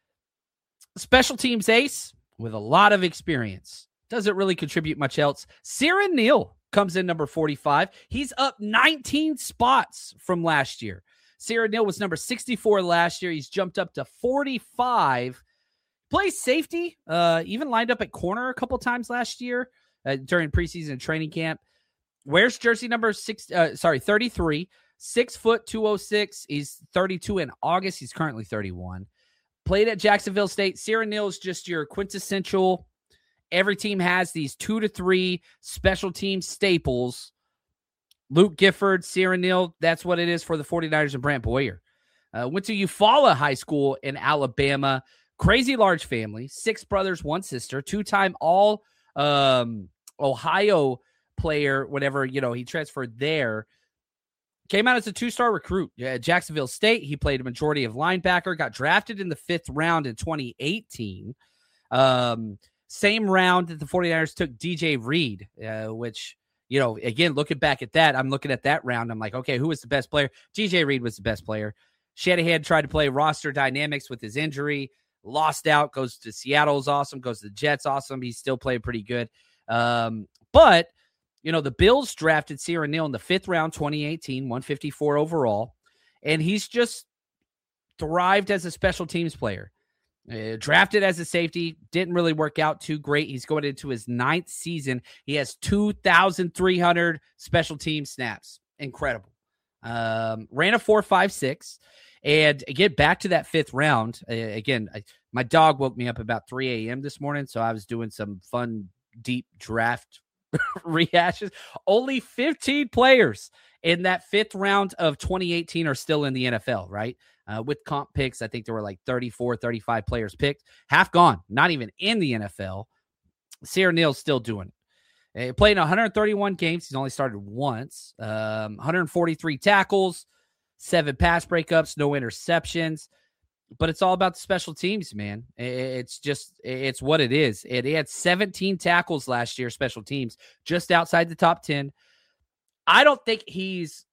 special teams ace with a lot of experience. Doesn't really contribute much else. Siran Neal comes in number forty-five. He's up nineteen spots from last year. Siran Neal was number sixty-four last year. He's jumped up to forty-five. Plays safety, uh, even lined up at corner a couple times last year uh, during preseason training camp. Wears jersey number six, uh, sorry, thirty-three, six foot, two oh six. He's thirty-two in August. He's currently thirty-one. Played at Jacksonville State. Siran Neal is just your quintessential. Every team has these two to three special team staples. Luke Gifford, Siran Neal, that's what it is for the 49ers and Brant Boyer. Uh, went to Eufaula High School in Alabama. Crazy large family. Six brothers, one sister. Two-time all um, Ohio player, whatever, you know, he transferred there. Came out as a two-star recruit at Jacksonville State. He played a majority of linebacker, got drafted in the fifth round in twenty eighteen. Um, same round that the 49ers took D J Reed, uh, which, you know, again, looking back at that, I'm looking at that round. I'm like, okay, who was the best player? D J Reed was the best player. Shanahan tried to play roster dynamics with his injury, lost out, goes to Seattle's awesome, goes to the Jets awesome. He's still playing pretty good. Um, but You know, the Bills drafted Siran Neal in the fifth round, twenty eighteen, one fifty-four overall, and he's just thrived as a special teams player. Uh, drafted as a safety, didn't really work out too great. He's going into his ninth season. He has two thousand three hundred special team snaps. Incredible. Um, ran a four five six. And again, back to that fifth round. Uh, again, I, my dog woke me up about three a.m. this morning, so I was doing some fun, deep draft rehashes. Only fifteen players in that fifth round of twenty eighteen are still in the N F L, right? Uh, with comp picks, I think there were like thirty-four, thirty-five players picked. Half gone, not even in the N F L. Sierra Neal's still doing it. He played in one hundred thirty-one games. He's only started once. Um, one hundred forty-three tackles, seven pass breakups, no interceptions. But it's all about the special teams, man. It's just, it's what it is. It, he had seventeen tackles last year, special teams, just outside the top ten. I don't think he's,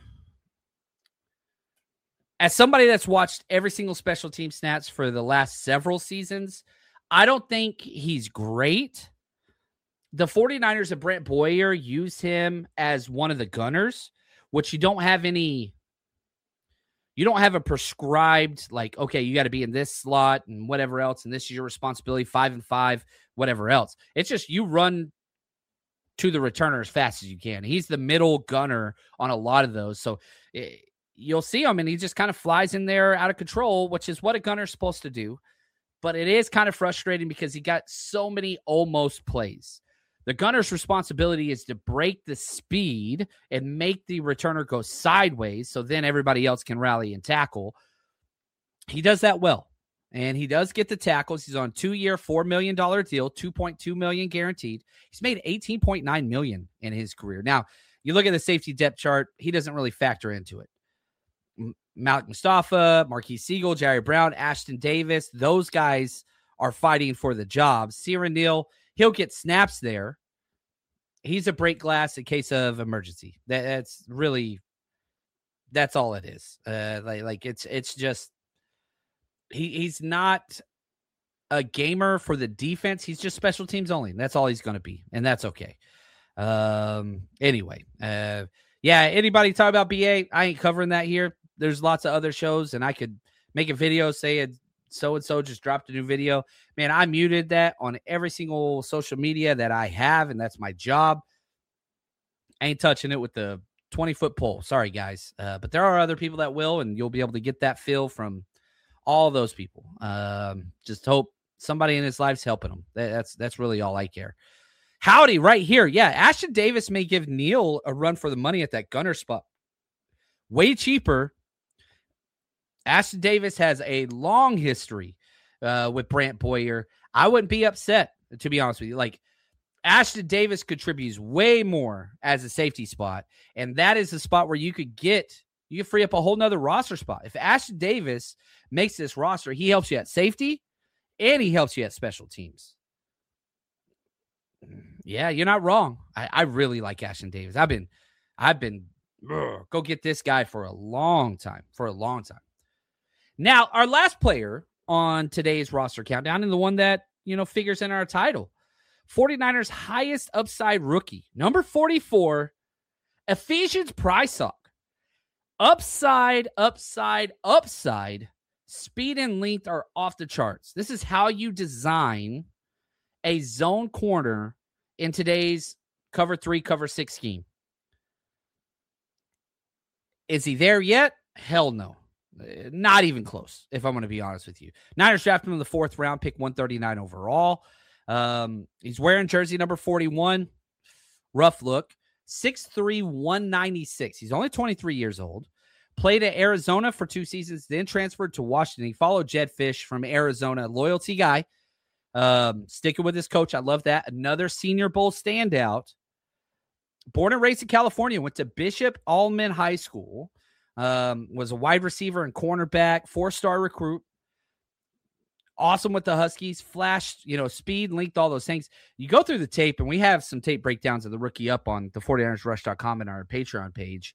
as somebody that's watched every single special team stats for the last several seasons, I don't think he's great. The 49ers and Brent Boyer use him as one of the gunners, which you don't have any, you don't have a prescribed, like, okay, you got to be in this slot and whatever else, and this is your responsibility, five and five, whatever else. It's just you run to the returner as fast as you can. He's the middle gunner on a lot of those. So it, you'll see him, and he just kind of flies in there out of control, which is what a gunner is supposed to do. But it is kind of frustrating because he got so many almost plays. The gunner's responsibility is to break the speed and make the returner go sideways so then everybody else can rally and tackle. He does that well, and he does get the tackles. He's on a two-year, four million dollars deal, two point two million dollars guaranteed. He's made eighteen point nine million dollars in his career. Now, you look at the safety depth chart, he doesn't really factor into it. Malik Mustafa, Marquise Siegel, Jerry Brown, Ashton Davis, those guys are fighting for the job. Sierra Neal, he'll get snaps there. He's a break glass in case of emergency. That, that's really, that's all it is. Uh, like, like it's it's just, he he's not a gamer for the defense. He's just special teams only. That's all he's going to be, and that's okay. Um. Anyway, uh, yeah, anybody talk about B A? I ain't covering that here. There's lots of other shows, and I could make a video saying so-and-so just dropped a new video. Man, I muted that on every single social media that I have, and that's my job. I ain't touching it with the twenty-foot pole. Sorry, guys. Uh, but there are other people that will, and you'll be able to get that feel from all those people. Um, just hope somebody in his life's helping them. That, that's, that's really all I care. Howdy, right here. Yeah, Ashton Davis may give Neal a run for the money at that gunner spot. Way cheaper. Ashton Davis has a long history uh, with Brant Boyer. I wouldn't be upset, to be honest with you. Like, Ashton Davis contributes way more as a safety spot, and that is the spot where you could get, you could free up a whole nother roster spot. If Ashton Davis makes this roster, he helps you at safety, and he helps you at special teams. Yeah, you're not wrong. I, I really like Ashton Davis. I've been, I've been, ugh, go get this guy for a long time, for a long time. Now, our last player on today's roster countdown, and the one that, you know, figures in our title, 49ers highest upside rookie, number forty-four, Ephesians Prysock. Upside, upside, upside, speed and length are off the charts. This is how you design a zone corner in today's cover three, cover six scheme. Is he there yet? Hell no. Not even close, if I'm going to be honest with you. Niners drafted him in the fourth round, pick one thirty-nine overall. Um, he's wearing jersey number forty-one. Rough look. six three, one ninety-six. He's only twenty-three years old. Played at Arizona for two seasons, then transferred to Washington. He followed Jed Fish from Arizona. Loyalty guy. Um, sticking with his coach. I love that. Another Senior Bowl standout. Born and raised in California. Went to Bishop Allman High School. Um, was a wide receiver and cornerback, four-star recruit. Awesome with the Huskies, flashed, you know, speed, length, all those things. You go through the tape, and we have some tape breakdowns of the rookie up on the 49ers rush dot com and our Patreon page.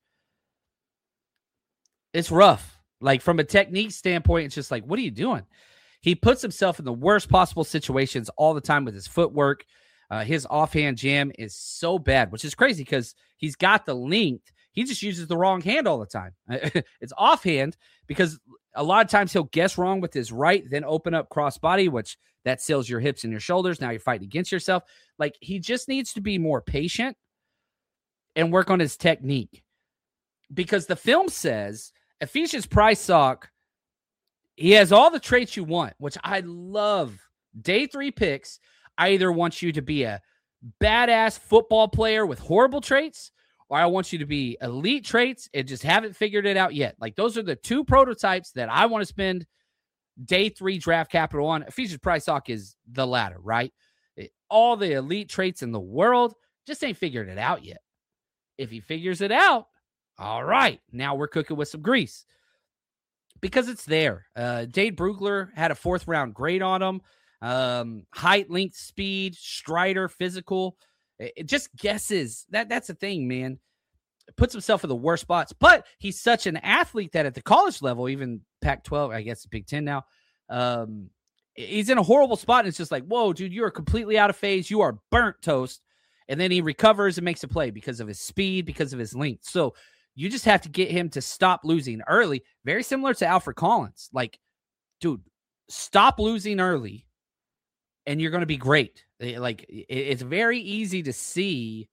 It's rough. Like, from a technique standpoint, it's just like, what are you doing? He puts himself in the worst possible situations all the time with his footwork. Uh, his offhand jam is so bad, which is crazy because he's got the length. He just uses the wrong hand all the time. It's offhand because a lot of times he'll guess wrong with his right, then open up crossbody, which that seals your hips and your shoulders. Now you're fighting against yourself. Like, he just needs to be more patient and work on his technique, because the film says Ephesians Prysock, he has all the traits you want, which I love. Day three picks. I either want you to be a badass football player with horrible traits, or I want you to be elite traits and just haven't figured it out yet. Like, those are the two prototypes that I want to spend day three draft capital on. Ephesians Price Hawk is the latter, right? It, all the elite traits in the world, just ain't figured it out yet. If he figures it out, all right, now we're cooking with some grease. Because it's there. Uh, Dade Brugler had a fourth round grade on him. Um, height, length, speed, strider, physical. It, it just guesses. That That's the thing, man. It puts himself in the worst spots. But he's such an athlete that at the college level, even Pac twelve, I guess Big Ten now, um, he's in a horrible spot. And it's just like, whoa, dude, you are completely out of phase. You are burnt toast. And then he recovers and makes a play because of his speed, because of his length. So you just have to get him to stop losing early. Very similar to Alfred Collins. Like, dude, stop losing early and you're going to be great. Like, it's very easy to see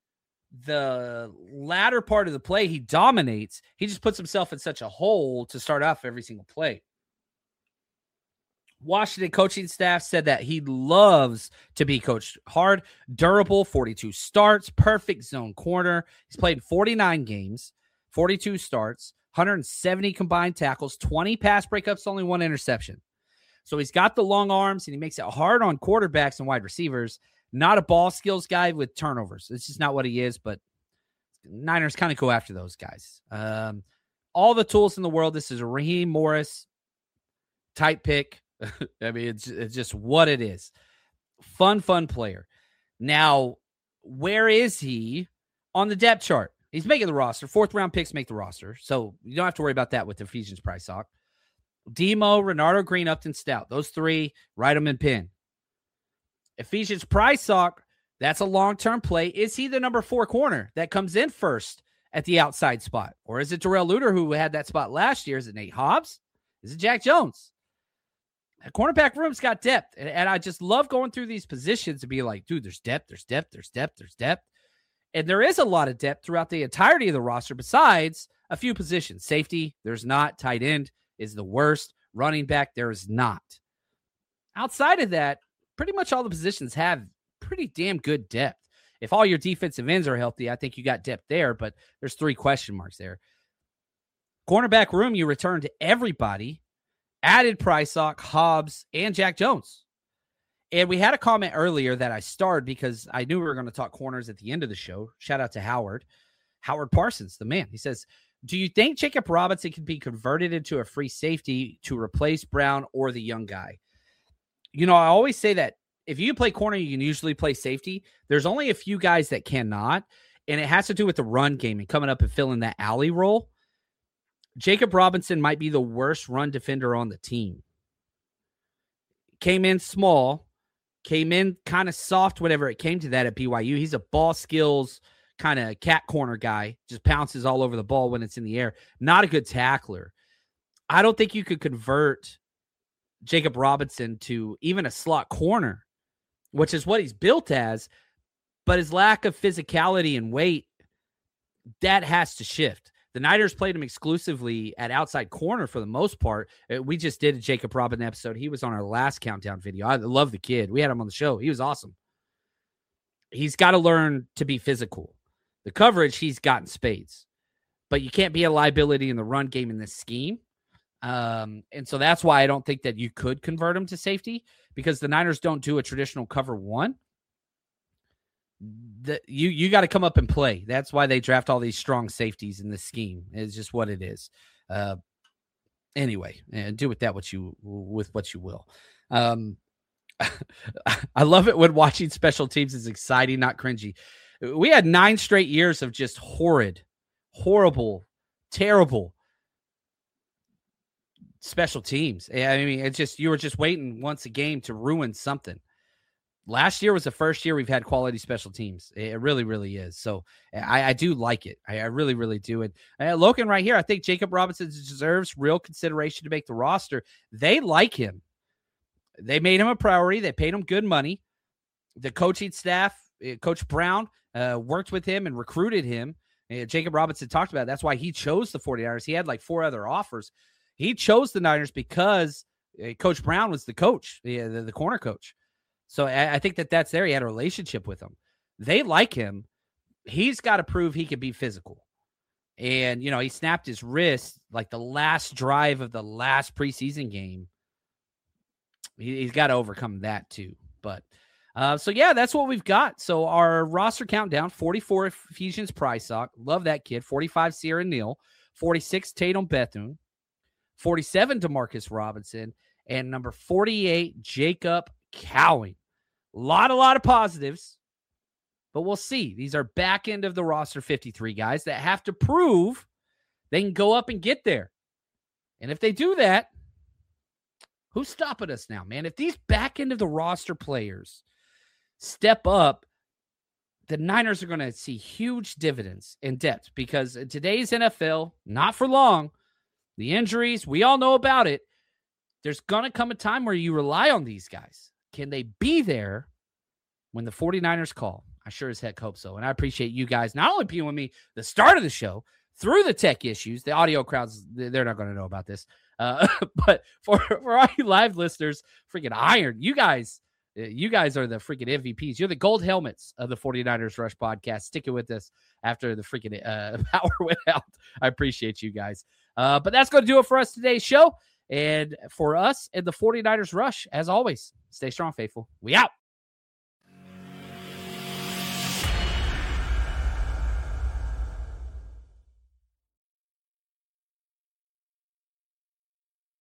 the latter part of the play. He dominates. He just puts himself in such a hole to start off every single play. Washington coaching staff said that he loves to be coached hard, durable, forty-two starts, perfect zone corner. He's played forty-nine games, forty-two starts, one hundred seventy combined tackles, twenty pass breakups, only one interception. So he's got the long arms, and he makes it hard on quarterbacks and wide receivers. Not a ball skills guy with turnovers. It's just not what he is, but Niners kind of go after those guys. Um, all the tools in the world. This is a Raheem Morris type pick. I mean, it's, it's just what it is. Fun, fun player. Now, where is he on the depth chart? He's making the roster. Fourth round picks make the roster. So you don't have to worry about that with the Ephesians Price Hawk. Demo, Renardo Green, Upton Stout. Those three, write them in pen. Ephesians Price Hawk, that's a long-term play. Is he the number four corner that comes in first at the outside spot? Or is it Darrell Luter who had that spot last year? Is it Nate Hobbs? Is it Jack Jones? The cornerback room's got depth, and, and I just love going through these positions to be like, dude, there's depth, there's depth, there's depth, there's depth. And there is a lot of depth throughout the entirety of the roster besides a few positions. Safety, there's not. Tight end is the worst. Running back, there is not. Outside of that, pretty much all the positions have pretty damn good depth. If all your defensive ends are healthy, I think you got depth there, but there's three question marks there. Cornerback room, you return to everybody. Added Price Hawk, Hobbs, and Jack Jones. And we had a comment earlier that I starred because I knew we were going to talk corners at the end of the show. Shout out to Howard. Howard Parsons, the man. He says, do you think Jacob Robinson can be converted into a free safety to replace Brown or the young guy? You know, I always say that if you play corner, you can usually play safety. There's only a few guys that cannot, and it has to do with the run game and coming up and filling that alley role. Jacob Robinson might be the worst run defender on the team. Came in small, came in kind of soft whenever it came to that at B Y U. He's a ball skills kind of cat corner guy, just pounces all over the ball when it's in the air. Not a good tackler. I don't think you could convert Jacob Robinson to even a slot corner, which is what he's built as, but his lack of physicality and weight, that has to shift. The Niners played him exclusively at outside corner for the most part. We just did a Jacob Robinson episode. He was on our last countdown video. I love the kid. We had him on the show. He was awesome. He's got to learn to be physical. The coverage, he's gotten spades. But you can't be a liability in the run game in this scheme. Um, and so that's why I don't think that you could convert him to safety, because the Niners don't do a traditional cover one. The, you you got to come up and play. That's why they draft all these strong safeties in this scheme. It's just what it is. Uh, anyway, and do with that what you with what you will. Um, I love it when watching special teams is exciting, not cringy. We had nine straight years of just horrid, horrible, terrible special teams. I mean, it's just you were just waiting once a game to ruin something. Last year was the first year we've had quality special teams. It really, really is. So I, I do like it. I, I really, really do. And uh, Logan right here, I think Jacob Robinson deserves real consideration to make the roster. They like him. They made him a priority. They paid him good money. The coaching staff, uh, Coach Brown, uh, worked with him and recruited him. Uh, Jacob Robinson talked about it. That's why he chose the 49ers. He had like four other offers. He chose the Niners because uh, Coach Brown was the coach, the, the, the corner coach. So I think that that's there. He had a relationship with him. They like him. he's got to prove he can be physical. And, you know, he snapped his wrist like the last drive of the last preseason game. He, he's got to overcome that too. But uh, so, yeah, that's what we've got. So our roster countdown, forty-four Ephesians Prysock. Love that kid. forty-five Sierra Neal. forty-six Tatum Bethune. forty-seven DeMarcus Robinson. And number forty-eight, Jacob Cowing. A lot, a lot of positives. But we'll see. These are back end of the roster fifty-three guys that have to prove they can go up and get there. And if they do that, who's stopping us now, man? If these back end of the roster players step up, the Niners are going to see huge dividends in depth because in today's N F L, not for long, the injuries, we all know about it. There's going to come a time where you rely on these guys. Can they be there when the 49ers call? I sure as heck hope so. And I appreciate you guys not only being with me the start of the show, through the tech issues. The audio crowds, they're not going to know about this. Uh, but for, for all you live listeners, freaking Iron, you guys, you guys are the freaking M V Ps. You're the gold helmets of the 49ers Rush podcast. Sticking with us after the freaking uh, power went out. I appreciate you guys. Uh, but that's going to do it for us today's show. And for us and the 49ers Rush, as always, stay strong, faithful. We out.